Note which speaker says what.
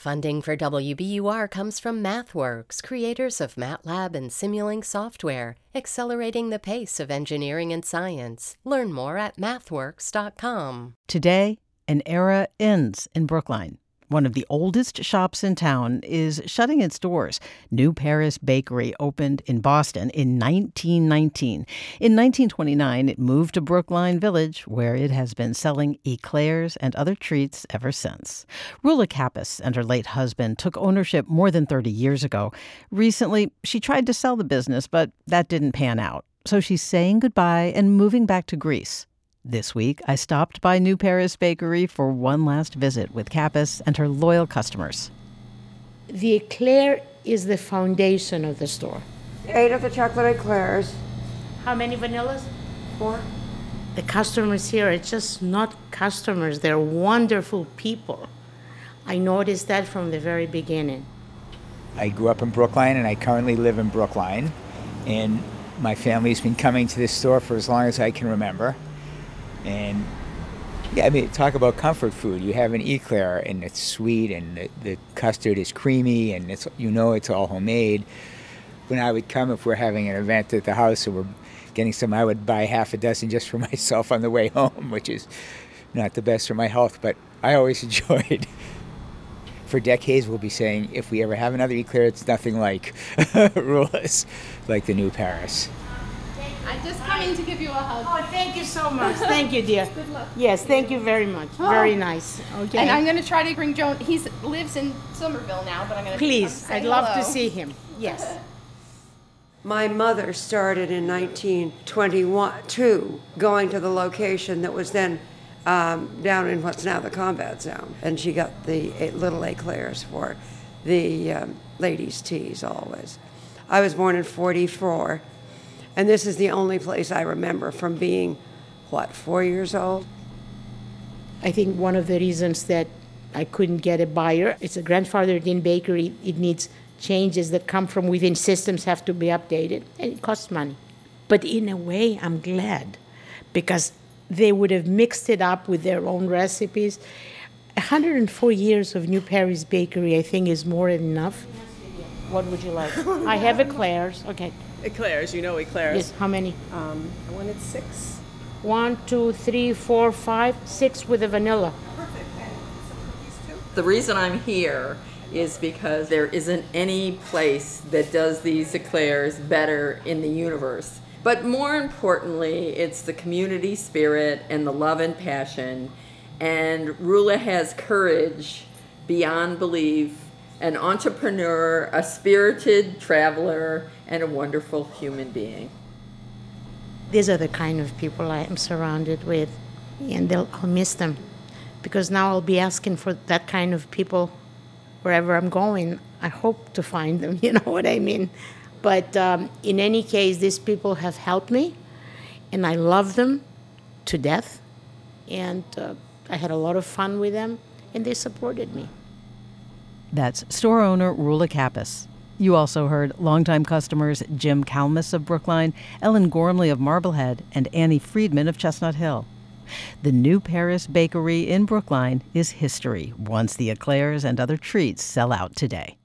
Speaker 1: Funding for WBUR comes from MathWorks, creators of MATLAB and Simulink software, accelerating the pace of engineering and science. Learn more at mathworks.com.
Speaker 2: Today, an era ends in Brookline. One of the oldest shops in town is shutting its doors. New Paris Bakery opened in Boston in 1919. In 1929, it moved to Brookline Village, where it has been selling eclairs and other treats ever since. Rula Kappas and her late husband took ownership more than 30 years ago. Recently, she tried to sell the business, but that didn't pan out. So she's saying goodbye and moving back to Greece. This week, I stopped by New Paris Bakery for one last visit with Kappas and her loyal customers.
Speaker 3: The eclair is the foundation of the store.
Speaker 4: 8 of the chocolate eclairs.
Speaker 3: How many vanillas?
Speaker 4: 4.
Speaker 3: The customers here are just not customers. They're wonderful people. I noticed that from the very beginning.
Speaker 5: I grew up in Brookline, and I currently live in Brookline. And my family's been coming to this store for as long as I can remember. And yeah, I mean, talk about comfort food. You have an eclair, and it's sweet, and the custard is creamy, and it's all homemade. When I would come, if we're having an event at the house or we're getting some, I would buy half a dozen just for myself on the way home, which is not the best for my health, but I always enjoyed. For decades, we'll be saying, if we ever have another eclair, it's nothing like Rula's, like the New Paris.
Speaker 6: I'm just coming to give you a hug.
Speaker 3: Oh, thank you so much. Thank you, dear.
Speaker 6: Good luck.
Speaker 3: Yes, thank you very much. Very nice. Okay.
Speaker 6: And I'm going to try to bring Joan. He lives in Somerville now, but I'm going to
Speaker 3: Please, I'd love to see him. Yes.
Speaker 4: My mother started in 1922 going to the location that was then down in what's now the combat zone. And she got the little eclairs for the ladies' teas always. I was born in 44. And this is the only place I remember from being, 4 years old?
Speaker 3: I think one of the reasons that I couldn't get a buyer, it's a grandfathered-in bakery. It needs changes that come from within. Systems have to be updated, and it costs money. But in a way, I'm glad, because they would have mixed it up with their own recipes. 104 years of New Paris Bakery, I think, is more than enough. What would you like? I have eclairs. Okay.
Speaker 7: Eclairs, eclairs.
Speaker 3: Yes, how many?
Speaker 7: I wanted 6.
Speaker 3: 1, 2, 3, 4, 5, 6 with the vanilla.
Speaker 7: Perfect. And some cookies too?
Speaker 8: The reason I'm here is because there isn't any place that does these eclairs better in the universe. But more importantly, it's the community spirit and the love and passion. And Rula has courage beyond belief, an entrepreneur, a spirited traveler, and a wonderful human being.
Speaker 3: These are the kind of people I am surrounded with, and I'll miss them, because now I'll be asking for that kind of people wherever I'm going. I hope to find them, you know what I mean? But in any case, these people have helped me, and I love them to death, and I had a lot of fun with them, and they supported me.
Speaker 2: That's store owner Rula Kappas. You also heard longtime customers Jim Kalmus of Brookline, Ellen Gormley of Marblehead, and Annie Friedman of Chestnut Hill. The New Paris Bakery in Brookline is history once the eclairs and other treats sell out today.